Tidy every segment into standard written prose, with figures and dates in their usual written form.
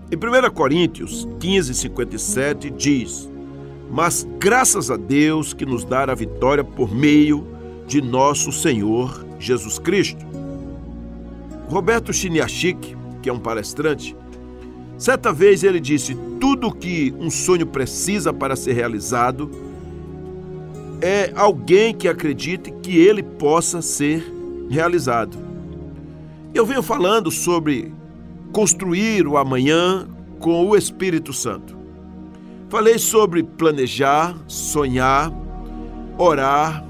Em 1 Coríntios 15:57 diz: mas graças a Deus que nos dá a vitória por meio de nosso Senhor Jesus Cristo. Roberto Chiniachik, que é um palestrante, certa vez ele disse: tudo que um sonho precisa para ser realizado é alguém que acredite que ele possa ser realizado. Eu venho falando sobre construir o amanhã com o Espírito Santo. Falei sobre planejar, sonhar, orar,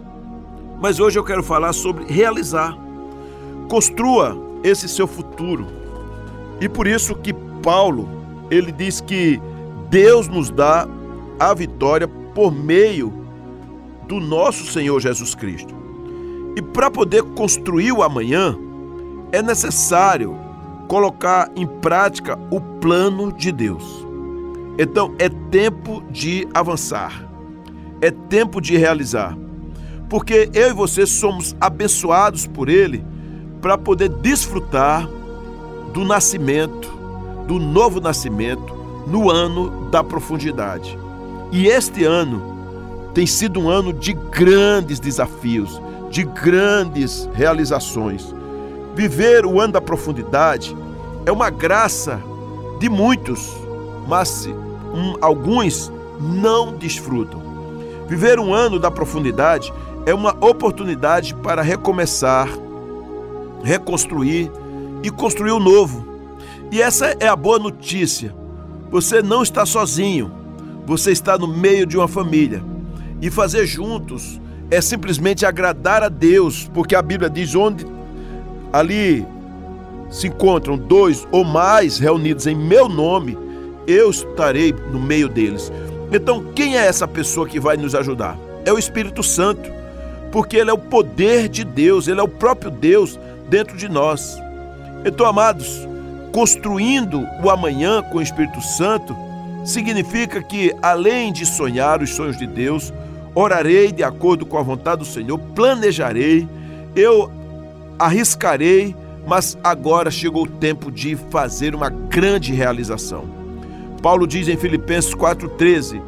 mas hoje eu quero falar sobre realizar. Construa esse seu futuro. E por isso que Paulo, ele diz que Deus nos dá a vitória por meio do nosso Senhor Jesus Cristo. E para poder construir o amanhã, é necessário colocar em prática o plano de Deus. Então, é tempo de avançar, é tempo de realizar, porque eu e você somos abençoados por Ele para poder desfrutar do nascimento, do novo nascimento, no ano da profundidade. E este ano tem sido um ano de grandes desafios, de grandes realizações. Viver o ano da profundidade é uma graça de muitos, mas alguns não desfrutam. Viver um ano da profundidade é uma oportunidade para recomeçar, reconstruir e construir o novo. E essa é a boa notícia. Você não está sozinho, você está no meio de uma família. E fazer juntos é simplesmente agradar a Deus, porque a Bíblia diz: onde ali se encontram 2 ou mais reunidos em meu nome, eu estarei no meio deles. Então, quem é essa pessoa que vai nos ajudar? É o Espírito Santo, porque Ele é o poder de Deus, Ele é o próprio Deus dentro de nós. Então, amados, construindo o amanhã com o Espírito Santo significa que, além de sonhar os sonhos de Deus, orarei de acordo com a vontade do Senhor, planejarei, eu arriscarei, mas agora chegou o tempo de fazer uma grande realização. Paulo diz em Filipenses 4,13: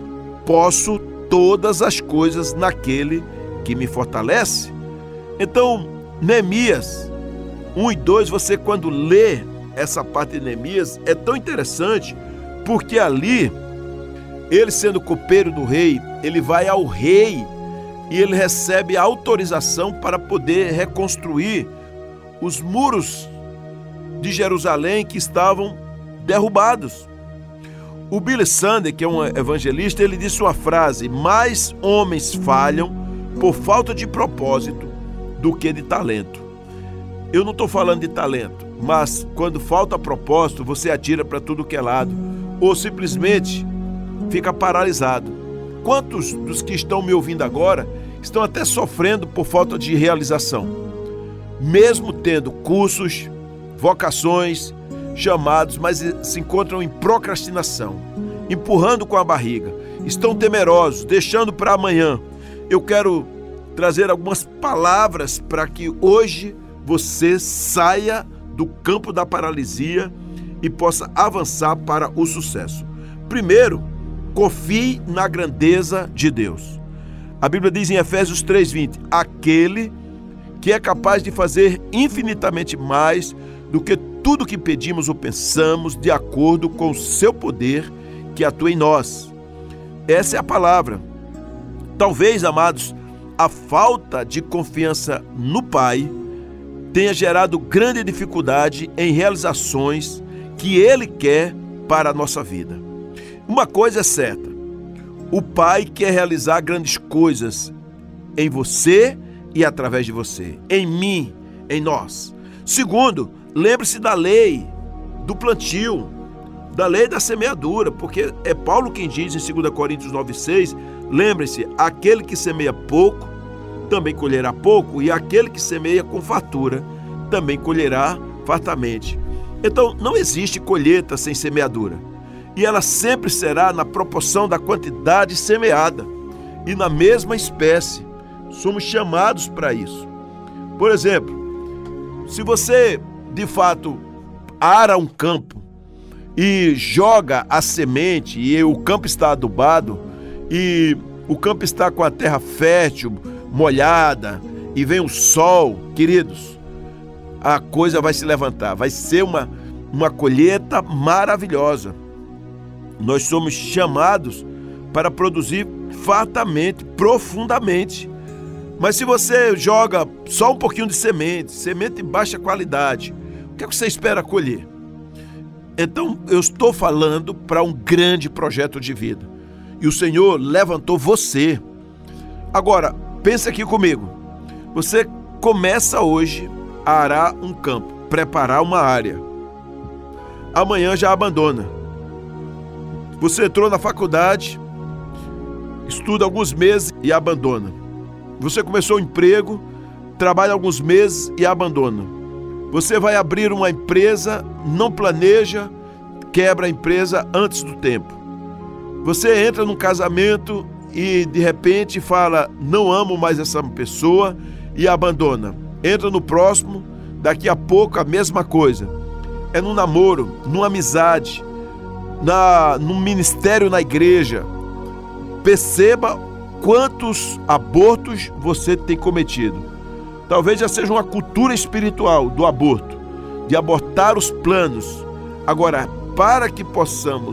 posso todas as coisas naquele que me fortalece. Então, Neemias 1 e 2, você quando lê essa parte de Neemias, é tão interessante, porque ali, ele sendo copeiro do rei, ele vai ao rei e ele recebe a autorização para poder reconstruir os muros de Jerusalém que estavam derrubados. O Billy Sunday, que é um evangelista, ele disse uma frase: mais homens falham por falta de propósito do que de talento. Eu não estou falando de talento, mas quando falta propósito, você atira para tudo que é lado, ou simplesmente fica paralisado. Quantos dos que estão me ouvindo agora estão até sofrendo por falta de realização? Mesmo tendo cursos, vocações, chamados, mas se encontram em procrastinação, empurrando com a barriga, estão temerosos, deixando para amanhã. Eu quero trazer algumas palavras para que hoje você saia do campo da paralisia e possa avançar para o sucesso. Primeiro, confie na grandeza de Deus. A Bíblia diz em Efésios 3:20: aquele que é capaz de fazer infinitamente mais do que tudo que pedimos ou pensamos, de acordo com o seu poder que atua em nós. Essa é a palavra. Talvez, amados, a falta de confiança no Pai tenha gerado grande dificuldade em realizações que Ele quer para a nossa vida. Uma coisa é certa: o Pai quer realizar grandes coisas em você e através de você, em mim, em nós. Segundo, lembre-se da lei do plantio, da lei da semeadura, porque é Paulo quem diz em 2 Coríntios 9,6: lembre-se, aquele que semeia pouco, também colherá pouco, e aquele que semeia com fartura, também colherá fartamente. Então, não existe colheita sem semeadura, e ela sempre será na proporção da quantidade semeada, e na mesma espécie. Somos chamados para isso. Por exemplo, se você de fato ara um campo e joga a semente e o campo está adubado e o campo está com a terra fértil, molhada e vem o sol, queridos, a coisa vai se levantar, vai ser uma colheita maravilhosa. Nós somos chamados para produzir fartamente, profundamente. Mas se você joga só um pouquinho de semente de baixa qualidade, o que é que você espera colher? Então, eu estou falando para um grande projeto de vida. E o Senhor levantou você. Agora, pense aqui comigo. Você começa hoje a arar um campo, preparar uma área. Amanhã já abandona. Você entrou na faculdade, estuda alguns meses e abandona. Você começou um emprego, trabalha alguns meses e abandona. Você vai abrir uma empresa, não planeja, quebra a empresa antes do tempo. Você entra num casamento e de repente fala, não amo mais essa pessoa e abandona. Entra no próximo, daqui a pouco a mesma coisa. É no namoro, numa amizade, no ministério na igreja. Perceba quantos abortos você tem cometido. Talvez já seja uma cultura espiritual do aborto, de abortar os planos. Agora, para que possamos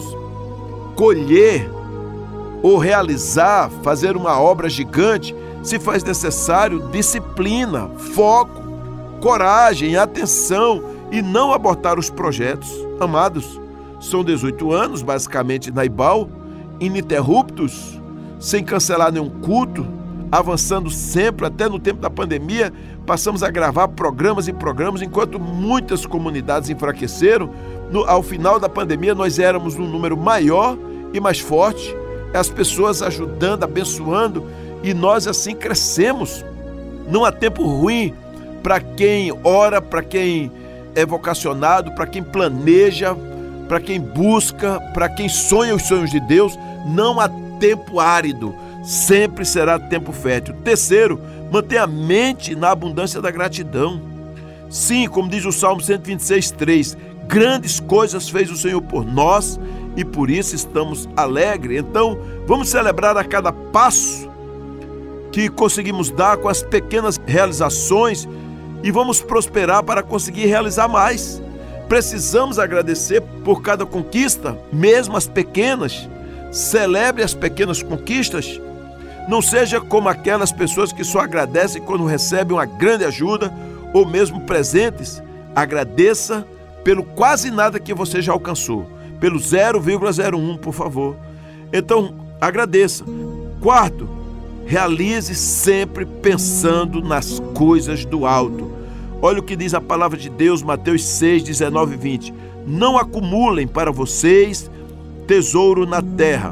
colher ou realizar, fazer uma obra gigante, se faz necessário disciplina, foco, coragem, atenção e não abortar os projetos. Amados, são 18 anos, basicamente, na IBAL, ininterruptos, sem cancelar nenhum culto, avançando sempre, até no tempo da pandemia, passamos a gravar programas e programas, enquanto muitas comunidades enfraqueceram. Ao final da pandemia, nós éramos um número maior e mais forte, as pessoas ajudando, abençoando, e nós assim crescemos. Não há tempo ruim para quem ora, para quem é vocacionado, para quem planeja, para quem busca, para quem sonha os sonhos de Deus. Não há tempo árido, sempre será tempo fértil. Terceiro, mantenha a mente na abundância da gratidão. Sim, como diz o Salmo 126:3, grandes coisas fez o Senhor por nós e por isso estamos alegres. Então, vamos celebrar a cada passo que conseguimos dar com as pequenas realizações e vamos prosperar para conseguir realizar mais. Precisamos agradecer por cada conquista, mesmo as pequenas. Celebre as pequenas conquistas. Não seja como aquelas pessoas que só agradecem quando recebem uma grande ajuda ou mesmo presentes. Agradeça pelo quase nada que você já alcançou, pelo 0,01, por favor. Então, agradeça. Quarto, realize sempre pensando nas coisas do alto. Olha o que diz a palavra de Deus, Mateus 6, 19 e 20. Não acumulem para vocês tesouro na terra,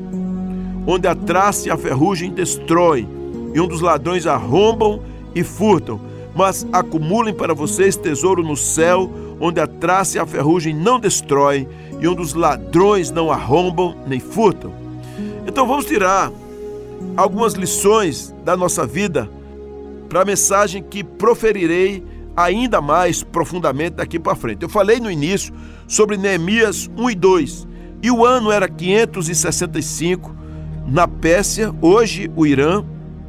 onde a traça e a ferrugem destroem, e onde os ladrões arrombam e furtam, mas acumulem para vocês tesouro no céu, onde a traça e a ferrugem não destroem, e onde os ladrões não arrombam nem furtam. Então vamos tirar algumas lições da nossa vida para a mensagem que proferirei ainda mais profundamente daqui para frente. Eu falei no início sobre Neemias 1 e 2, e o ano era 565, na Pérsia, hoje o Irã.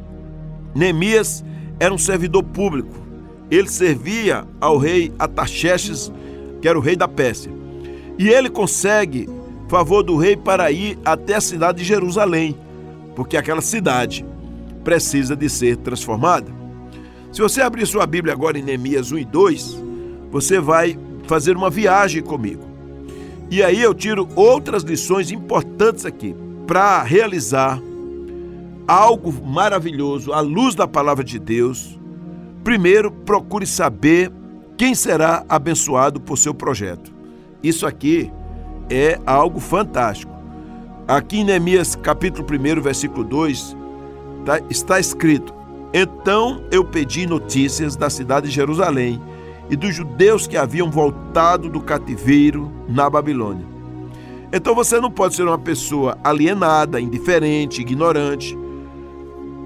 Neemias era um servidor público. Ele servia ao rei Artaxerxes, que era o rei da Pérsia. E ele consegue favor do rei para ir até a cidade de Jerusalém, porque aquela cidade precisa de ser transformada. Se você abrir sua Bíblia agora em Neemias 1 e 2, você vai fazer uma viagem comigo. E aí eu tiro outras lições importantes aqui para realizar algo maravilhoso à luz da palavra de Deus. Primeiro, procure saber quem será abençoado por seu projeto. Isso aqui é algo fantástico. Aqui em Neemias capítulo 1, versículo 2, está escrito: então eu pedi notícias da cidade de Jerusalém e dos judeus que haviam voltado do cativeiro na Babilônia. Então você não pode ser uma pessoa alienada, indiferente, ignorante.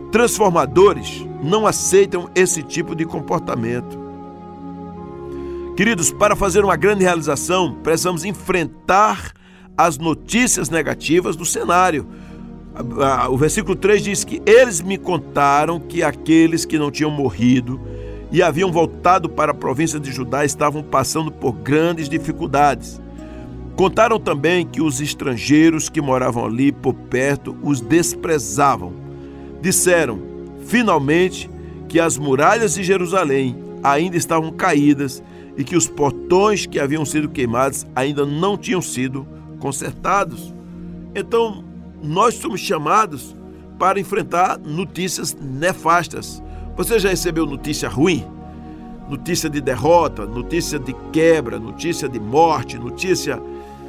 Transformadores não aceitam esse tipo de comportamento. Queridos, para fazer uma grande realização, precisamos enfrentar as notícias negativas do cenário. O versículo 3 diz que eles me contaram que aqueles que não tinham morrido e haviam voltado para a província de Judá estavam passando por grandes dificuldades. Contaram também que os estrangeiros que moravam ali por perto os desprezavam. Disseram, finalmente, que as muralhas de Jerusalém ainda estavam caídas e que os portões que haviam sido queimados ainda não tinham sido consertados. Então, nós somos chamados para enfrentar notícias nefastas. Você já recebeu notícia ruim? Notícia de derrota, notícia de quebra, notícia de morte, notícia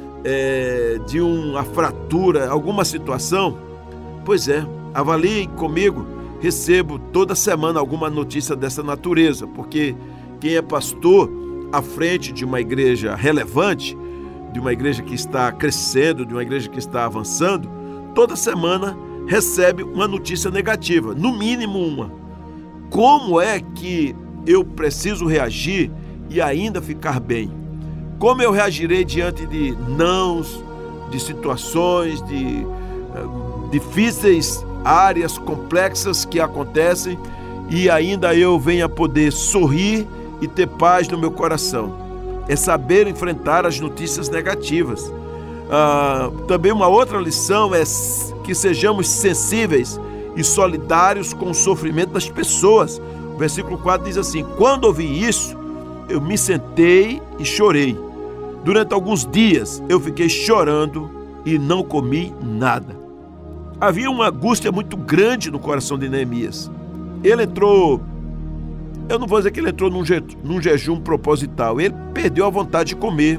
de uma fratura, alguma situação? Pois é, avalie comigo. Recebo toda semana alguma notícia dessa natureza, porque quem é pastor à frente de uma igreja relevante, de uma igreja que está crescendo, de uma igreja que está avançando, toda semana recebe uma notícia negativa, no mínimo uma. Como é que eu preciso reagir e ainda ficar bem? Como eu reagirei diante de nãos, de situações, de difíceis áreas complexas que acontecem e ainda eu venha poder sorrir e ter paz no meu coração? É saber enfrentar as notícias negativas. Também uma outra lição é que sejamos sensíveis e solidários com o sofrimento das pessoas. O versículo 4 diz assim: quando ouvi isso, eu me sentei e chorei. Durante alguns dias eu fiquei chorando e não comi nada. Havia uma angústia muito grande no coração de Neemias. Ele entrou, eu não vou dizer que ele entrou num jejum proposital, ele perdeu a vontade de comer.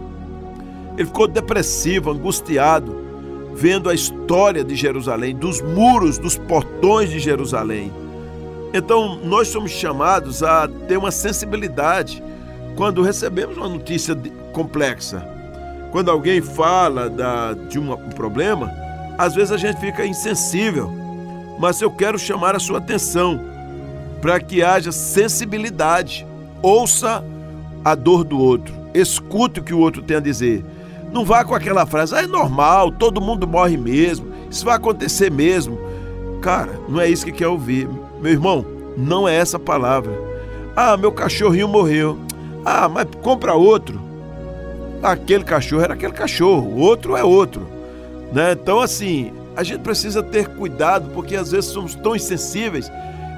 Ele ficou depressivo, angustiado, vendo a história de Jerusalém, dos muros, dos portões de Jerusalém. Então, nós somos chamados a ter uma sensibilidade quando recebemos uma notícia complexa. Quando alguém fala de um problema, às vezes a gente fica insensível, mas eu quero chamar a sua atenção para que haja sensibilidade. Ouça a dor do outro, escute o que o outro tem a dizer. Não vá com aquela frase, é normal, todo mundo morre mesmo, isso vai acontecer mesmo. Cara, não é isso que quer ouvir. Meu irmão, não é essa palavra. Meu cachorrinho morreu. Mas compra outro. Aquele cachorro era aquele cachorro, o outro é outro. Né? Então, assim, a gente precisa ter cuidado, porque às vezes somos tão insensíveis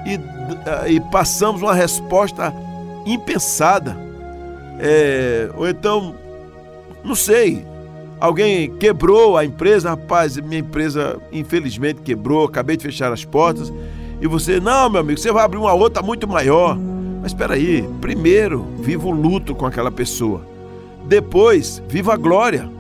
e passamos uma resposta impensada. Ou então, não sei, alguém quebrou a empresa, rapaz, minha empresa infelizmente quebrou, acabei de fechar as portas, e você, não, meu amigo, você vai abrir uma outra muito maior. Mas espera aí, primeiro viva o luto com aquela pessoa, depois viva a glória.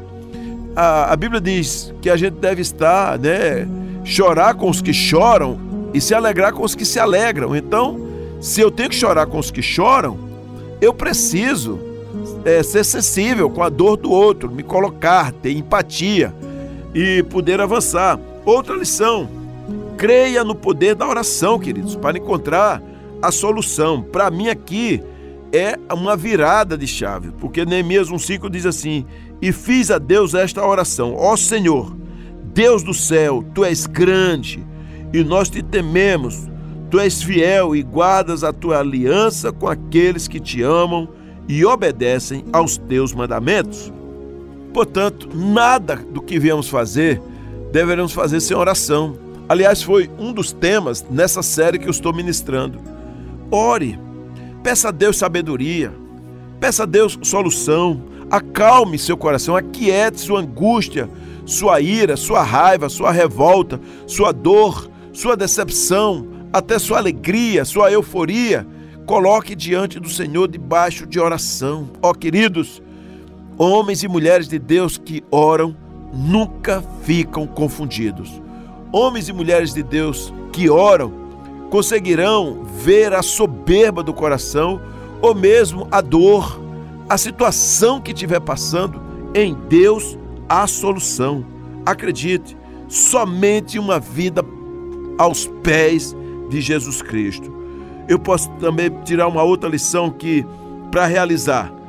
A Bíblia diz que a gente deve estar, chorar com os que choram e se alegrar com os que se alegram. Então, se eu tenho que chorar com os que choram, eu preciso ser sensível com a dor do outro, me colocar, ter empatia e poder avançar. Outra lição: creia no poder da oração, queridos, para encontrar a solução. Para mim aqui é uma virada de chave, porque Neemias 1,5 diz assim: e fiz a Deus esta oração: ó Senhor, Deus do céu, Tu és grande e nós te tememos, Tu és fiel e guardas a Tua aliança com aqueles que Te amam e obedecem aos Teus mandamentos. Portanto, nada do que viemos fazer deveremos fazer sem oração. Aliás, foi um dos temas nessa série que eu estou ministrando. Ore, peça a Deus sabedoria, peça a Deus solução, acalme seu coração, aquiete sua angústia, sua ira, sua raiva, sua revolta, sua dor, sua decepção, até sua alegria, sua euforia. Coloque diante do Senhor debaixo de oração. Queridos, homens e mulheres de Deus que oram nunca ficam confundidos. Homens e mulheres de Deus que oram conseguirão ver a soberba do coração ou mesmo a dor, a situação que estiver passando. Em Deus há solução. Acredite, somente uma vida aos pés de Jesus Cristo. Eu posso também tirar uma outra lição que, para realizar,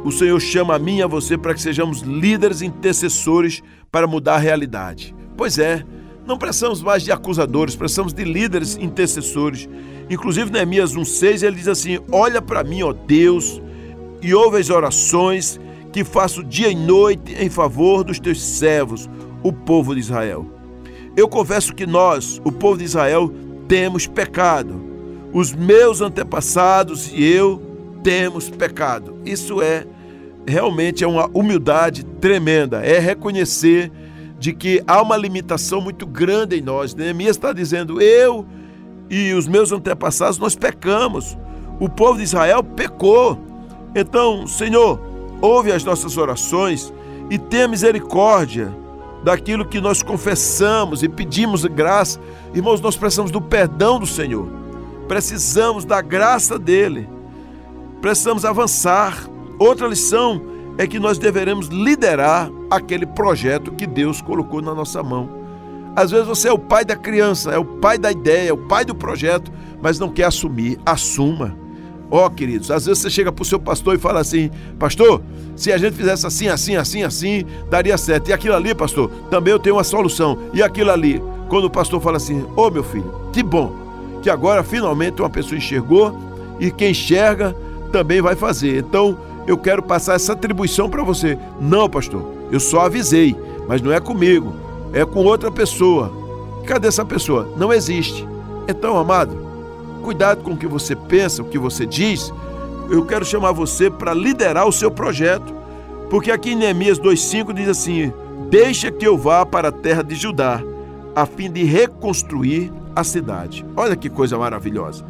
o Senhor chama a mim e a você para que sejamos líderes intercessores para mudar a realidade. Pois é, não precisamos mais de acusadores, precisamos de líderes intercessores. Inclusive, Neemias 1,6, ele diz assim: olha para mim, ó Deus, e ouve as orações que faço dia e noite em favor dos teus servos, o povo de Israel. Eu confesso que nós, o povo de Israel, temos pecado. Os meus antepassados e eu temos pecado. Isso realmente é uma humildade tremenda, é reconhecer de que há uma limitação muito grande em nós. Neemias está dizendo: eu e os meus antepassados, nós pecamos. O povo de Israel pecou. Então, Senhor, ouve as nossas orações e tenha misericórdia daquilo que nós confessamos e pedimos graça. Irmãos, nós precisamos do perdão do Senhor. Precisamos da graça dele. Precisamos avançar. Outra lição é que nós deveremos liderar aquele projeto que Deus colocou na nossa mão. Às vezes você é o pai da criança, é o pai da ideia, é o pai do projeto, mas não quer assumir. Assuma. Queridos, às vezes você chega para o seu pastor e fala assim: pastor, se a gente fizesse assim, assim, assim, assim, daria certo. E aquilo ali, pastor, também eu tenho uma solução. E aquilo ali, quando o pastor fala assim: meu filho, que bom que agora finalmente uma pessoa enxergou, e quem enxerga também vai fazer. Então, eu quero passar essa atribuição para você. Não, pastor, eu só avisei, mas não é comigo, é com outra pessoa. Cadê essa pessoa? Não existe. Então, amado, cuidado com o que você pensa, o que você diz. Eu quero chamar você para liderar o seu projeto, porque aqui em Neemias 2,5 diz assim: deixa que eu vá para a terra de Judá, a fim de reconstruir a cidade. Olha que coisa maravilhosa.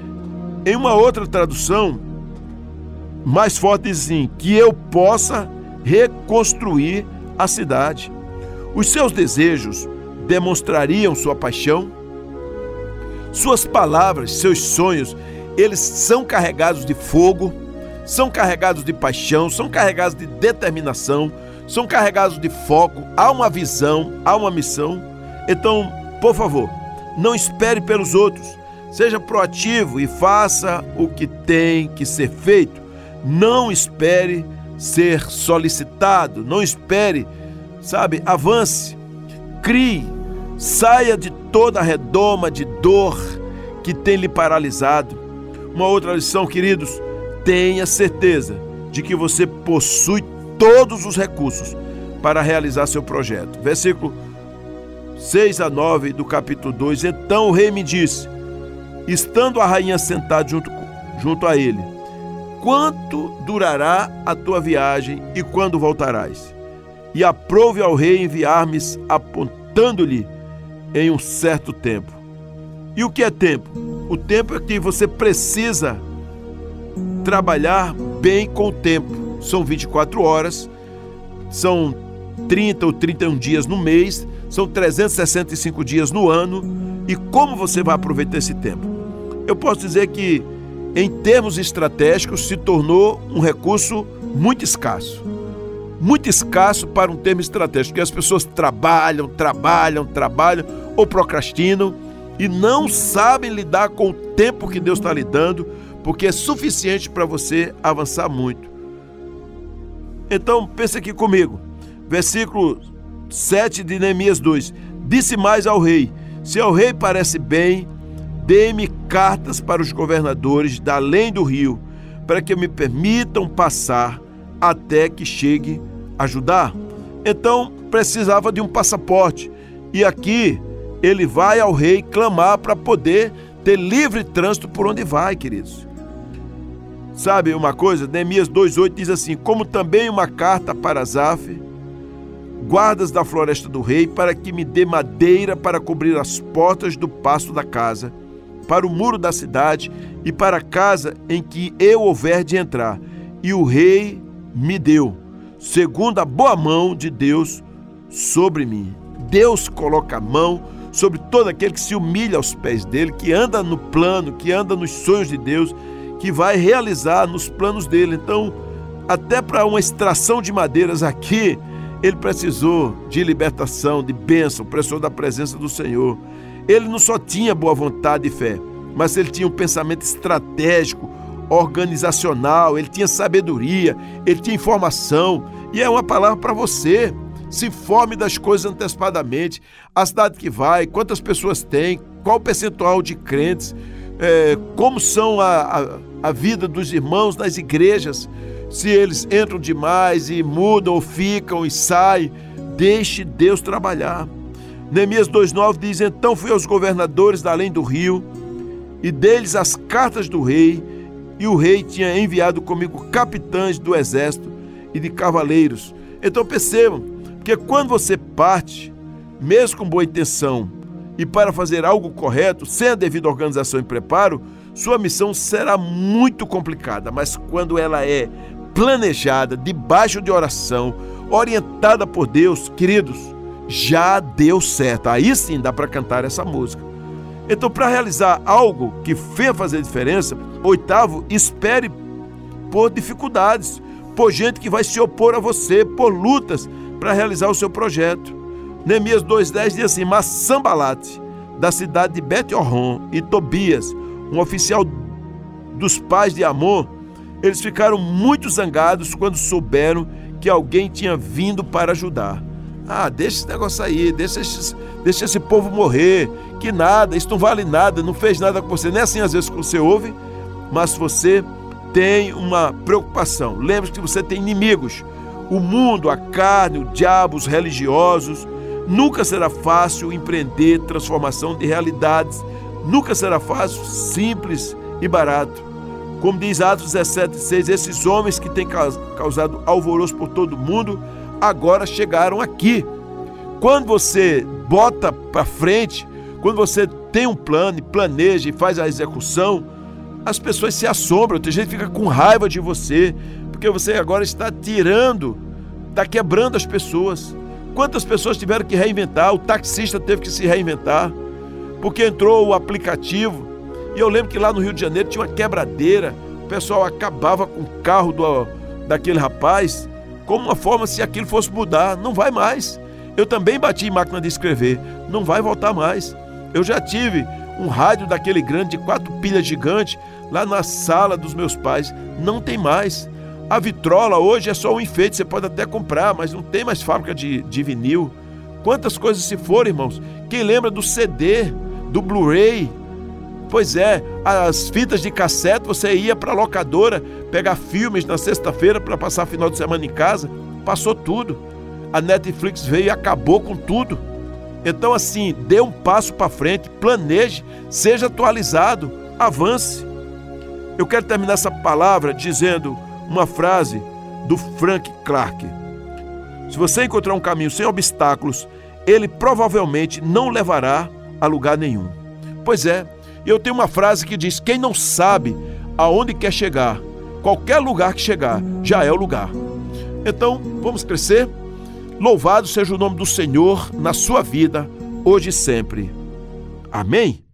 Em uma outra tradução, mais forte, diz assim: que eu possa reconstruir a cidade. Os seus desejos demonstrariam sua paixão. Suas palavras, seus sonhos, eles são carregados de fogo, são carregados de paixão, são carregados de determinação, são carregados de foco. Há uma visão, há uma missão. Então, por favor, não espere pelos outros. Seja proativo e faça o que tem que ser feito. Não espere ser solicitado, não espere, avance, crie, saia de toda a redoma de dor que tem lhe paralisado. Uma outra lição, queridos: tenha certeza de que você possui todos os recursos para realizar seu projeto. Versículo 6-9 do capítulo 2. Então o rei me disse, estando a rainha sentada junto a ele: quanto durará a tua viagem e quando voltarás? E aprove ao rei enviar-me, apontando-lhe em um certo tempo. E o que é tempo? O tempo é que você precisa trabalhar bem com o tempo. São 24 horas, são 30 ou 31 dias no mês, são 365 dias no ano. E como você vai aproveitar esse tempo? Eu posso dizer que, em termos estratégicos, se tornou um recurso muito escasso. Muito escasso para um termo estratégico, porque as pessoas trabalham ou procrastinam e não sabem lidar com o tempo que Deus está lhe dando, porque é suficiente para você avançar muito. Então, pense aqui comigo. Versículo 7 de Neemias 2. Disse mais ao rei: se ao rei parece bem, dê-me cartas para os governadores da além do rio, para que me permitam passar até que chegue a Judá. Então precisava de um passaporte, e aqui ele vai ao rei clamar para poder ter livre trânsito por onde vai, queridos. Sabe uma coisa? Neemias 2,8 diz assim: como também uma carta para Asaf, guardas da floresta do rei, para que me dê madeira para cobrir as portas do pasto da casa, para o muro da cidade e para a casa em que eu houver de entrar. E o rei me deu, segundo a boa mão de Deus sobre mim. Deus coloca a mão sobre todo aquele que se humilha aos pés dele, que anda no plano, que anda nos sonhos de Deus, que vai realizar nos planos dele. Então, até para uma extração de madeiras aqui, ele precisou de libertação, de bênção, precisou da presença do Senhor. Ele não só tinha boa vontade e fé, mas ele tinha um pensamento estratégico, organizacional, ele tinha sabedoria, ele tinha informação. E é uma palavra para você. Se informe das coisas antecipadamente. A cidade que vai, quantas pessoas tem, qual o percentual de crentes, como são a vida dos irmãos nas igrejas, se eles entram demais e mudam ou ficam e saem. Deixe Deus trabalhar. Neemias 2,9 diz: então fui aos governadores da além do rio e dei-lhes as cartas do rei, e o rei tinha enviado comigo capitães do exército e de cavaleiros. Então percebam, porque quando você parte, mesmo com boa intenção e para fazer algo correto, sem a devida organização e preparo, sua missão será muito complicada. Mas quando ela é planejada, debaixo de oração, orientada por Deus, queridos, já deu certo. Aí sim dá para cantar essa música. Então, para realizar algo que venha fazer diferença, oitavo, espere por dificuldades, por gente que vai se opor a você, por lutas para realizar o seu projeto. Neemias 2,10 diz assim: mas Sambalate, da cidade de Bet-Horon, e Tobias, um oficial dos pais de Amon, eles ficaram muito zangados quando souberam que alguém tinha vindo para ajudar. Deixa esse negócio aí, deixa esse povo morrer, que nada, isso não vale nada, não fez nada com você. Não é assim às vezes que você ouve, mas você tem uma preocupação. Lembre-se que você tem inimigos. O mundo, a carne, o diabo, os religiosos. Nunca será fácil empreender transformação de realidades. Nunca será fácil, simples e barato. Como diz Atos 17,6, esses homens que têm causado alvoroço por todo mundo, agora chegaram aqui. Quando você bota para frente, quando você tem um plano e planeja e faz a execução, as pessoas se assombram, tem gente que fica com raiva de você, porque você agora está está quebrando as pessoas. Quantas pessoas tiveram que reinventar? O taxista teve que se reinventar, porque entrou o aplicativo. E eu lembro que lá no Rio de Janeiro tinha uma quebradeira, o pessoal acabava com o carro daquele rapaz, como uma forma se aquilo fosse mudar. Não vai mais. Eu também bati em máquina de escrever, não vai voltar mais. Eu já tive um rádio daquele grande, de 4 pilhas gigantes, lá na sala dos meus pais, não tem mais. A vitrola hoje é só um enfeite, você pode até comprar, mas não tem mais fábrica de vinil. Quantas coisas se foram, irmãos? Quem lembra do CD, do Blu-ray? Pois é, as fitas de cassete, você ia para a locadora pegar filmes na sexta-feira para passar final de semana em casa, passou tudo. A Netflix veio e acabou com tudo. Então assim, dê um passo para frente, planeje, seja atualizado, avance. Eu quero terminar essa palavra dizendo uma frase do Frank Clark: se você encontrar um caminho sem obstáculos, ele provavelmente não levará a lugar nenhum. Pois é, eu tenho uma frase que diz: quem não sabe aonde quer chegar, qualquer lugar que chegar, já é o lugar. Então, vamos crescer? Louvado seja o nome do Senhor na sua vida, hoje e sempre. Amém?